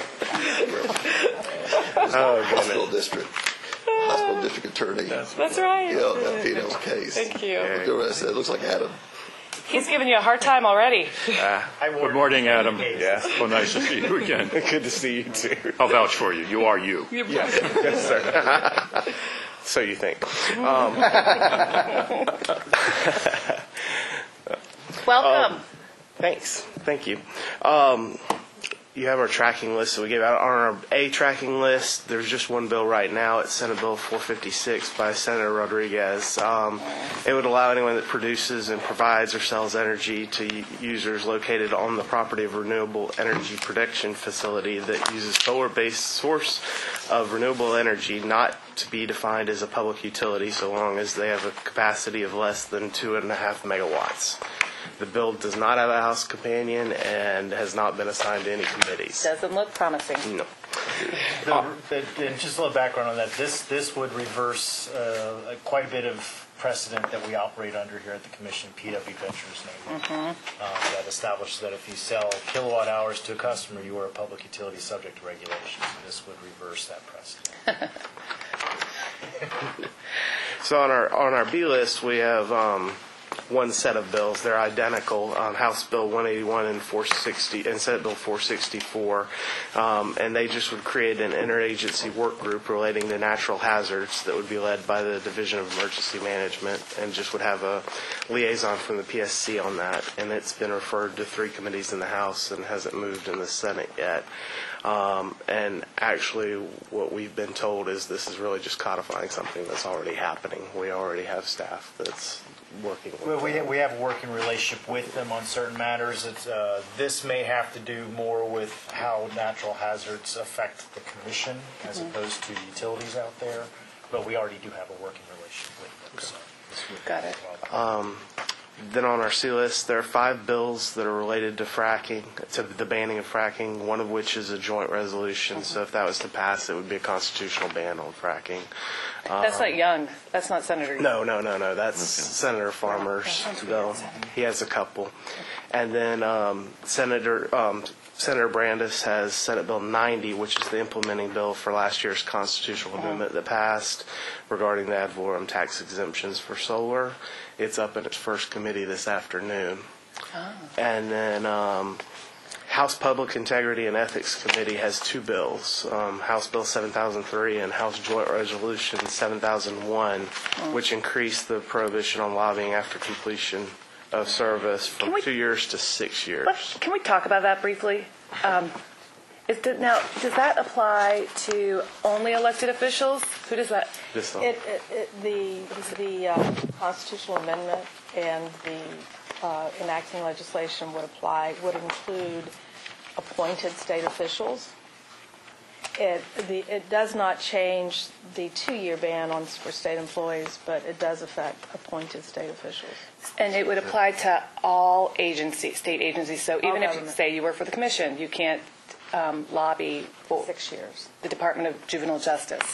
Oh, Hospital goodness. district. Hospital district attorney. That's right. Yeah, that Pino's case. Thank you. I said, it looks like Adam. He's giving you a hard time already. I wore Good morning, Adam. Yeah. Well, nice to see you again. Good to see you, too. I'll vouch for you. You are you. Yes, sir. So you think. Um, Welcome. Thanks. Thank you. Um, you have our tracking list that we gave out. On our A tracking list, there's just one bill right now. It's Senate Bill four fifty-six by Senator Rodriguez. Um, it would allow anyone that produces and provides or sells energy to users located on the property of a renewable energy production facility that uses solar-based source of renewable energy not to be defined as a public utility so long as they have a capacity of less than two and a half megawatts. The bill does not have a House companion and has not been assigned to any committees. Doesn't look promising. No. The, the, and just a little background on that. This this would reverse uh, quite a bit of precedent that we operate under here at the Commission, P W Ventures namely, um, that establishes that if you sell kilowatt hours to a customer, you are a public utility subject to regulation. So this would reverse that precedent. So on our on our B list, we have um, one set of bills. They're identical: um, House Bill one eighty-one and four sixty, and Senate Bill four sixty-four, um, and they just would create an interagency work group relating to natural hazards that would be led by the Division of Emergency Management, and just would have a liaison from the P S C on that. And it's been referred to three committees in the House and hasn't moved in the Senate yet. Um, and actually, what we've been told is this is really just codifying something that's already happening. We already have staff that's working with Well, we them. we have a working relationship with them on certain matters. It's, uh, this may have to do more with how natural hazards affect the commission as opposed to utilities out there. But we already do have a working relationship with them. So this would- Got it. Then on our C list, there are five bills that are related to fracking, to the banning of fracking, one of which is a joint resolution. So if that was to pass, it would be a constitutional ban on fracking. That's not Young. That's not Senator Young. No, no, no, no. That's Senator Farmer's bill. He has a couple. And then um, Senator um, Senator Brandis has Senate Bill ninety, which is the implementing bill for last year's constitutional amendment that passed regarding the ad valorem tax exemptions for solar. It's up in its first committee this afternoon. And then um, House Public Integrity and Ethics Committee has two bills, um, House Bill seven thousand three and House Joint Resolution seven thousand one, which increase the prohibition on lobbying after completion of service Can from we- two years to six years. But can we talk about that briefly? Um, is the, now, does that apply to only elected officials? Who does that? This, uh, It, it, it, the the uh, constitutional amendment and the uh, enacting legislation would apply, would include appointed state officials. It, the, it does not change the two-year ban on for state employees, but it does affect appointed state officials. And it would apply to all agencies, state agencies. So even if, government. say, you work for the commission, you can't um, lobby for Six years. the Department of Juvenile Justice.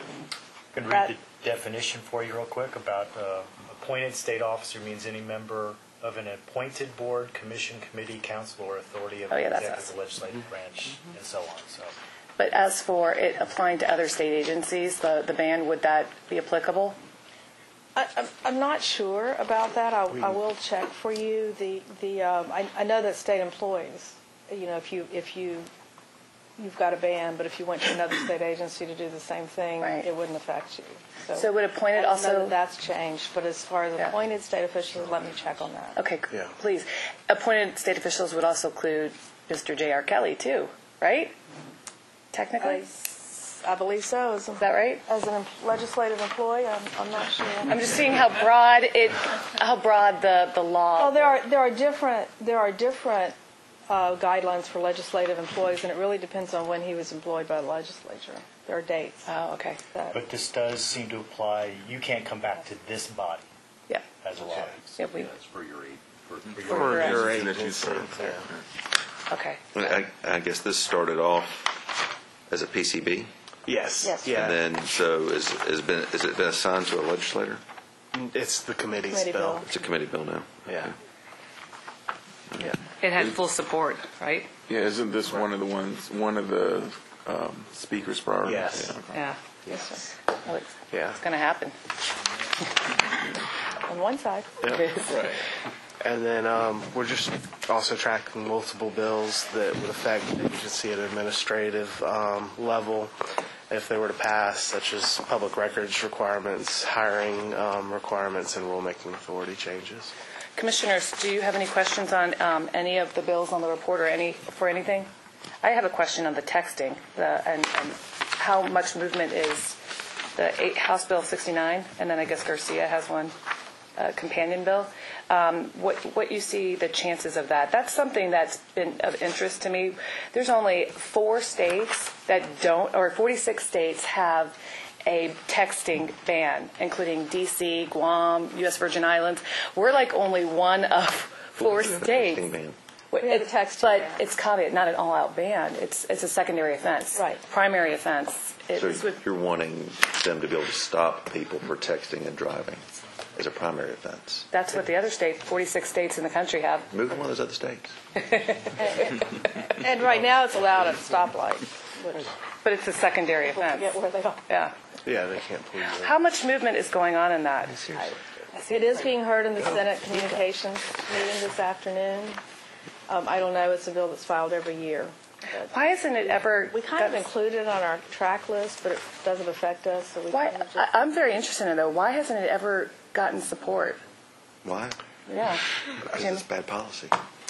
Can That- read the definition for you real quick about uh, appointed state officer means any member of an appointed board, commission, committee, council, or authority of Oh, the yeah, that's executive us. legislative branch, and so on. So But as for it applying to other state agencies, the, the ban, would that be applicable? I, I'm- I'm not sure about that. I, I will check for you. The the um, I, I know that state employees, you know, if you if you you've got a ban, but if you went to another state agency to do the same thing, Right. it wouldn't affect you. So would appointed I don't know also- that that's changed, but as far as Yeah. appointed state officials, let me check on that. Okay, Yeah. please. Appointed state officials would also include Mister J R. Kelly, too, right? Technically? I, s- I believe so. As, Is that right? as an em- legislative employee, I'm, I'm not sure. I'm just seeing how broad it, how broad the, the law. Oh, there are there are different there are different uh, guidelines for legislative employees, and it really depends on when he was employed by the legislature. There are dates. Oh, okay. That, but this does seem to apply, you can't come back to this body Yeah. as a lobbyist. Yeah, we, That's for your aid. For, for For Correct. your That you agency. serve. Yeah. okay. I, I guess this started off as a P C B, Yes. Yes. Yeah. and then so is has been has it been assigned to a legislator? It's the committee's Committee bill. bill. It's a committee bill now. Yeah. It had full support, right? Yeah, isn't this one of the ones, one of the um, speaker's priorities? Yes. Yeah, okay. Yeah. yes, sir. Oh, it's, Yeah. it's going to happen. On one side. Right. And then um, we're just also tracking multiple bills that would affect the agency at administrative um, level if they were to pass, such as public records requirements, hiring um, requirements, and rulemaking authority changes. Commissioners, do you have any questions on um, any of the bills on the report or any for anything? I have a question on the texting the, and, and how much movement is the eight, House Bill sixty-nine, and then I guess Garcia has one, uh, companion bill. Um, what, what you see the chances of that? That's something that's been of interest to me. There's only four states that don't, or forty-six states have a texting ban, including D C, Guam, U S Virgin Islands. We're like only one of four states. Texting ban. Wait, We have a it's- texting but ban. it's caveat, not an all-out ban. It's it's a secondary offense. Right. Primary offense. It- So this would- you're wanting them to be able to stop people for texting and driving as a primary offense. that's what the other states, forty-six states in the country have. Move to one of those other states. And right now it's allowed at stoplights, which But it's a secondary people offense. forget where they are. Yeah. Yeah, they can't plead it. How much movement is going on in that? It is being heard in the Senate Communications meeting this afternoon. Um, I don't know. It's a bill that's filed every year. But Why isn't it ever? we kind of that's- include it on our track list, but it doesn't affect us. So we Why? kind of just, I, I'm very interested in it though. Why hasn't it ever gotten support? Why? Yeah. Because it's bad policy.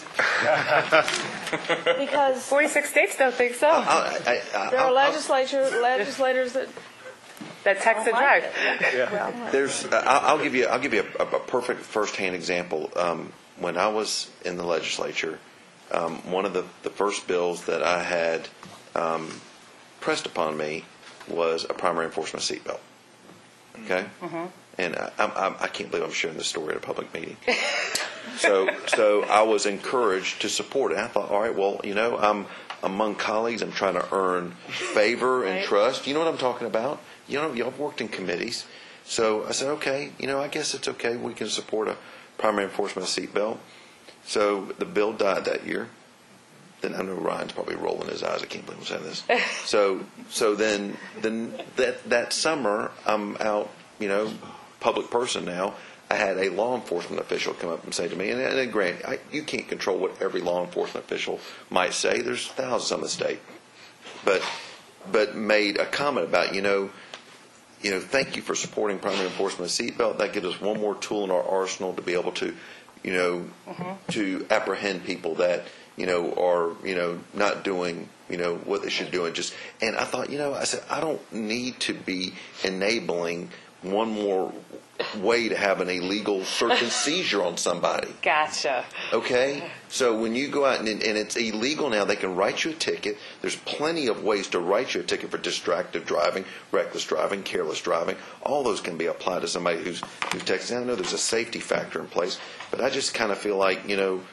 because forty-six states don't think so. I, I, I, there are I'll- legislature legislators that that text and don't like drive. it. Well, There's, I'll, I'll give you, I'll give you a, a perfect firsthand example. Um, when I was in the legislature, um, one of the, the first bills that I had um, pressed upon me was a primary enforcement seatbelt. Okay, and I, I, I can't believe I'm sharing this story at a public meeting. so, so I was encouraged to support it. I thought, all right, well, you know, I'm among colleagues. I'm trying to earn favor and Right. trust. You know what I'm talking about? You know, y'all have worked in committees. So I said, okay, you know, I guess it's okay. We can support a primary enforcement seatbelt. So the bill died that year. Then I know Ryan's probably rolling his eyes. I can't believe I'm saying this. So, so then, then that that summer, I'm out, you know, public person now. I had a law enforcement official come up and say to me, and, and granted, I, you can't control what every law enforcement official might say. There's thousands on the state, but but made a comment about, you know, you know, thank you for supporting primary enforcement of seatbelt. That gives us one more tool in our arsenal to be able to, you know, mm-hmm. to apprehend people that, you know, are, you know, not doing, you know, what they should do. And just, and I thought, you know, I said, I don't need to be enabling one more way to have an illegal search and seizure on somebody. Gotcha. Okay? So when you go out and, and it's illegal now, they can write you a ticket. There's plenty of ways to write you a ticket for distracted driving, reckless driving, careless driving. All those can be applied to somebody who's, who's texting. I know there's a safety factor in place, but I just kind of feel like, you know,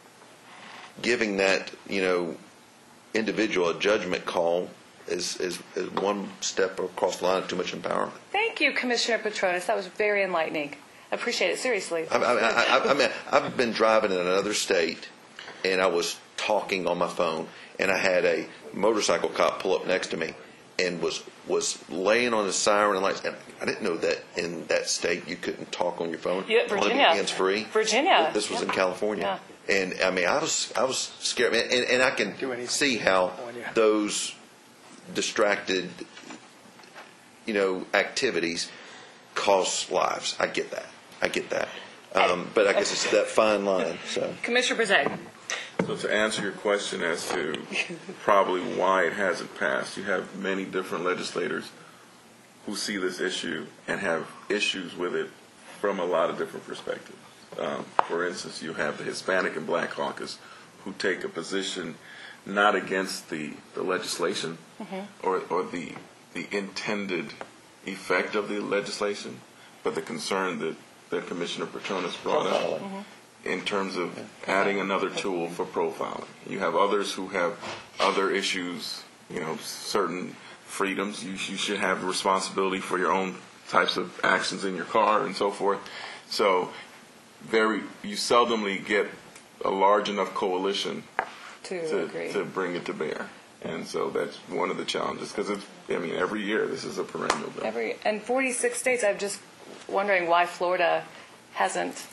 giving that, you know, individual a judgment call is, is, is one step across the line of too much empowerment. Thank you, Commissioner Petronis. That was very enlightening. I appreciate it, seriously. I, I, I, I mean, I've been driving in another state, and I was talking on my phone, and I had a motorcycle cop pull up next to me and was was laying on the siren and lights. And I didn't know that in that state you couldn't talk on your phone. Yeah, Virginia. Hands free. Virginia. This was yeah. in California. Yeah. And I mean, I was I was scared, and, and I can see how those distracted, you know, activities cost lives. I get that. I get that. Um, but I guess it's that fine line. So, Commissioner Brzee. So to answer your question as to probably why it hasn't passed, you have many different legislators who see this issue and have issues with it from a lot of different perspectives. Um, for instance, you have the Hispanic and Black Caucus who take a position not against the, the legislation mm-hmm. or, or the, the intended effect of the legislation, but the concern that, that Commissioner Petronis brought up mm-hmm. in terms of adding another tool for profiling. You have others who have other issues, you know, certain freedoms. You, you should have responsibility for your own types of actions in your car and so forth. So very, you seldomly get a large enough coalition to, to, agree. to bring it to bear. And so that's one of the challenges, because it's, I mean, every year this is a perennial bill. Every and forty-six states. I'm just wondering why Florida hasn't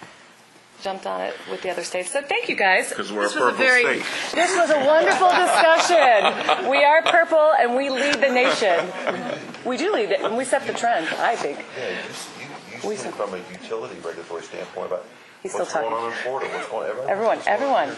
jumped on it with the other states. So thank you guys. Because we're this a purple was a very, state. This was a wonderful discussion. We are purple, and we lead the nation. We do lead it, and we set the trend, I think. yeah, you, you, you see from a utility regulatory standpoint about He's what's still going talking. on in Florida, what's going on. Everyone, everyone.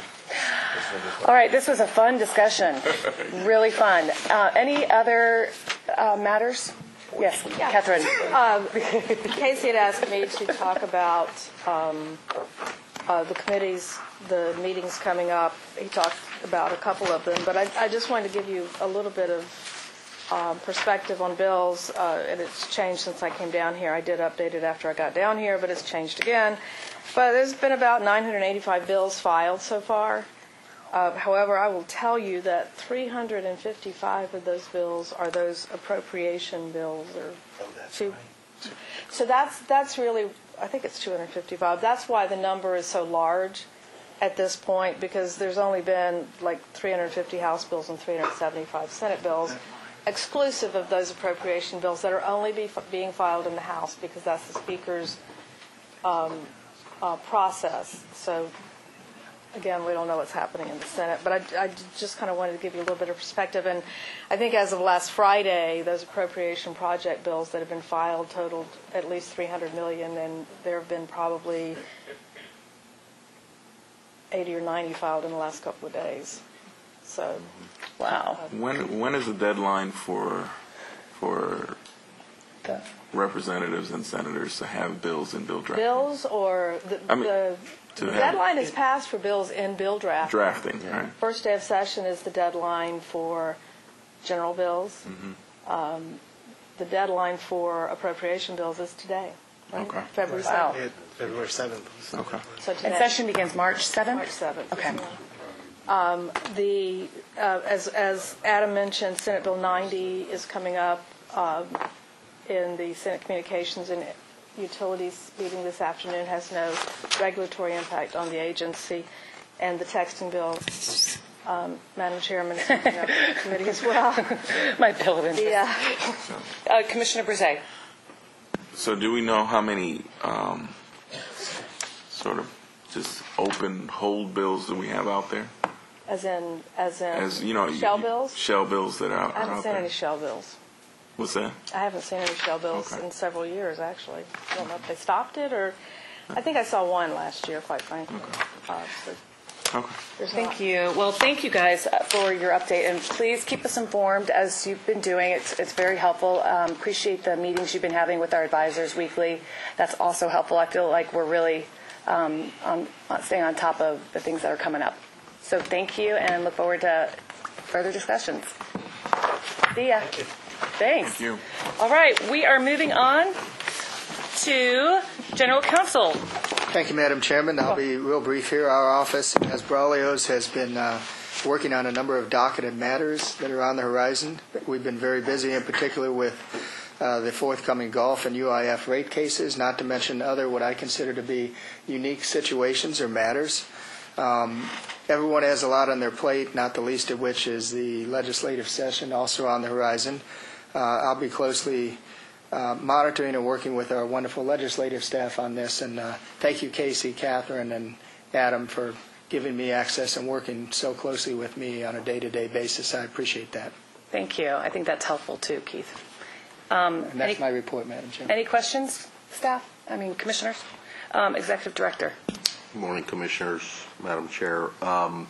All right, this was a fun discussion. Really fun. Uh, any other uh, matters? Yes, Yeah. Catherine. Um, Casey had asked me to talk about um, uh, the committees, the meetings coming up. He talked about a couple of them, but I, I just wanted to give you a little bit of um, perspective on bills, uh, and it's changed since I came down here. I did update it after I got down here, but it's changed again. But there's been about nine hundred eighty-five bills filed so far. Uh, however, I will tell you that three hundred fifty-five of those bills are those appropriation bills, or Oh, that's two. right. So that's that's really, I think it's two hundred fifty-five. That's why the number is so large at this point, because there's only been like three hundred fifty House bills and three hundred seventy-five Senate bills, exclusive of those appropriation bills that are only be, being filed in the House, because that's the Speaker's um, uh, process. So again, we don't know what's happening in the Senate, but I, I just kind of wanted to give you a little bit of perspective. And I think as of last Friday, those appropriation project bills that have been filed totaled at least three hundred million dollars, and there have been probably eighty or ninety filed in the last couple of days. So, Wow. When when is the deadline for for representatives and senators to have bills in bill draft? bills or the, I mean, the, to the have- deadline is passed for bills in bill draft. Drafting, right? First day of session is the deadline for general bills. Mm-hmm. Um, the deadline for appropriation bills is today, right? Okay. February Wow. seventh. February seventh. Okay. So today. And session begins March seventh? March seventh. Okay. Um, the uh, as as Adam mentioned, Senate Bill ninety is coming up um, in the Senate Communications and Utilities meeting this afternoon. Has no regulatory impact on the agency, and the texting bill, um, Madam Chairman, is coming up in the committee as well. My bill of interest. Yeah. Uh, Commissioner Brzee. So do we know how many um, sort of just open hold bills that we have out there? As in, as in As you know, shell you- bills? Shell bills that are, I are haven't out seen there. any shell bills. What's that? I haven't seen any shell bills Okay. in several years, actually. I don't know if they stopped it or, I think I saw one last year, quite frankly. Uh, so Okay. there's Thank not- you. Well, thank you guys uh, for your update, and please keep us informed as you've been doing. It's it's very helpful. Um, appreciate the meetings you've been having with our advisors weekly. That's also helpful. I feel like we're really um, on, on staying on top of the things that are coming up. So thank you, and look forward to further discussions. See ya. Thanks. Thank you. All right, we are moving on to General Counsel. Thank you, Madam Chairman. I'll be real brief here. Our office, as Braulio's, has been uh, working on a number of docketed matters that are on the horizon. We've been very busy, in particular with uh, the forthcoming Gulf and U I F rate cases, not to mention other what I consider to be unique situations or matters. Um, everyone has a lot on their plate, not the least of which is the legislative session also on the horizon. Uh, I'll be closely uh, monitoring and working with our wonderful legislative staff on this. And uh, thank you, Casey, Catherine, and Adam for giving me access and working so closely with me on a day-to-day basis. I appreciate that. Thank you. I think that's helpful too, Keith. Um, And that's any, my report, Madam Chairman. any questions, staff? I mean, commissioners? Um, Executive Director. Good morning, Commissioners, Madam Chair. Um,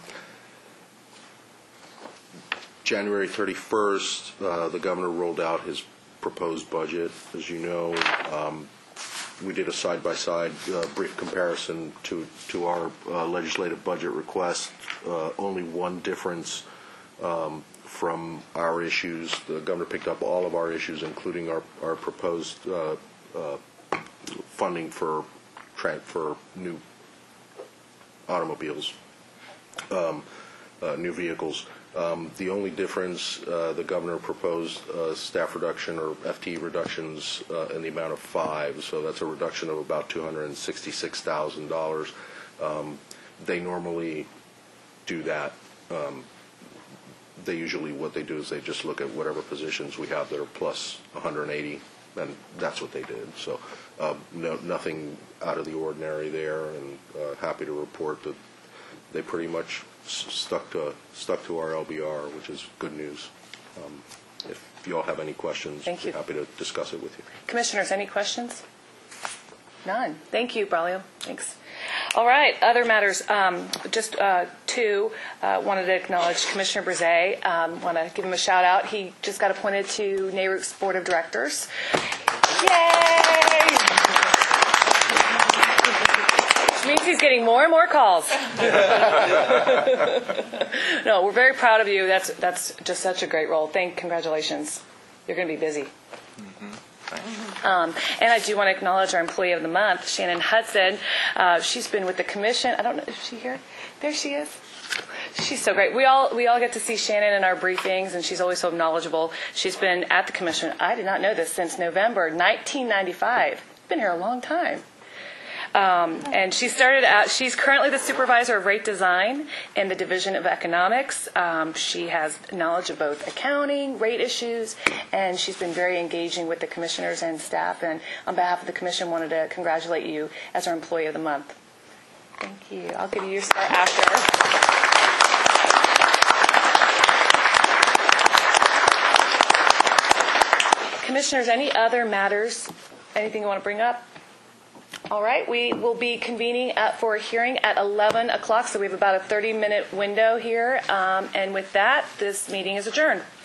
January thirty-first, uh, the governor rolled out his proposed budget. As you know, um, we did a side-by-side uh, brief comparison to, to our uh, legislative budget request. Uh, only one difference um, from our issues. The governor picked up all of our issues, including our, our proposed uh, uh, funding for, for new automobiles, um, uh, new vehicles. Um, the only difference, uh, the governor proposed uh, staff reduction or F T E reductions uh, in the amount of five, so that's a reduction of about two hundred sixty-six thousand dollars. Um, they normally do that. Um, they usually, what they do is they just look at whatever positions we have that are plus one hundred eighty, and that's what they did. So uh, no, nothing out of the ordinary there, and uh, happy to report that they pretty much s- stuck to stuck to our L B R, which is good news. Um, if you all have any questions, Thank you. I'd be happy to discuss it with you. Commissioners, any questions? None. Thank you, Braulio. Thanks. All right, other matters. Um, just uh, two. Uh, wanted to acknowledge Commissioner Brzee. Um, want to give him a shout out. He just got appointed to N A R U C's Board of Directors. Yay! Which means he's getting more and more calls. No, we're very proud of you. That's that's just such a great role. Thank, congratulations. You're going to be busy. Um, and I do want to acknowledge our Employee of the Month, Shannon Hudson. Uh, she's been with the commission. I don't know, is she here? There she is. She's so great. We all we all get to see Shannon in our briefings, and she's always so knowledgeable. She's been at the commission, I did not know this, since November nineteen ninety-five. Been here a long time. Um, and she started out, she's currently the supervisor of rate design in the Division of Economics. Um, she has knowledge of both accounting, rate issues, and she's been very engaging with the commissioners and staff. And on behalf of the commission, wanted to congratulate you as our Employee of the Month. Thank you. I'll give you your star after. Commissioners, any other matters? Anything you want to bring up? All right, we will be convening at, for a hearing at eleven o'clock, so we have about a thirty-minute window here. Um, and with that, this meeting is adjourned.